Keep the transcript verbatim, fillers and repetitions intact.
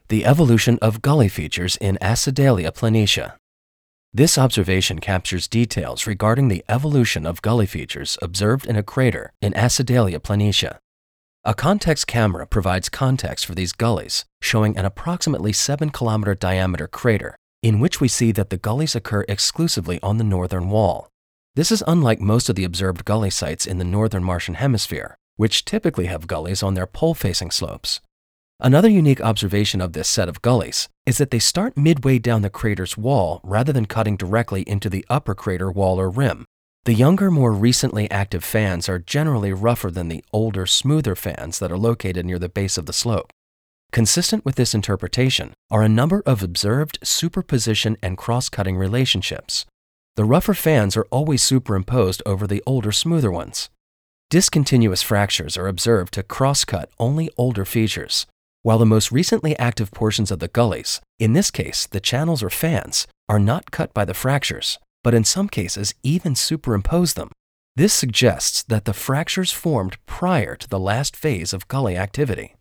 The evolution of gully features in Acidalia planitia. This observation captures details regarding the evolution of gully features observed in a crater in Acidalia planitia. A context camera provides context for these gullies, showing an approximately seven kilometer diameter crater, in which we see that the gullies occur exclusively on the northern wall. This is unlike most of the observed gully sites in the northern Martian hemisphere, which typically have gullies on their pole-facing slopes. Another unique observation of this set of gullies is that they start midway down the crater's wall rather than cutting directly into the upper crater wall or rim. The younger, more recently active fans are generally rougher than the older, smoother fans that are located near the base of the slope. Consistent with this interpretation are a number of observed superposition and cross-cutting relationships. The rougher fans are always superimposed over the older, smoother ones. Discontinuous fractures are observed to cross-cut only older features, while the most recently active portions of the gullies, in this case the channels or fans, are not cut by the fractures, but in some cases even superimpose them. This suggests that the fractures formed prior to the last phase of gully activity.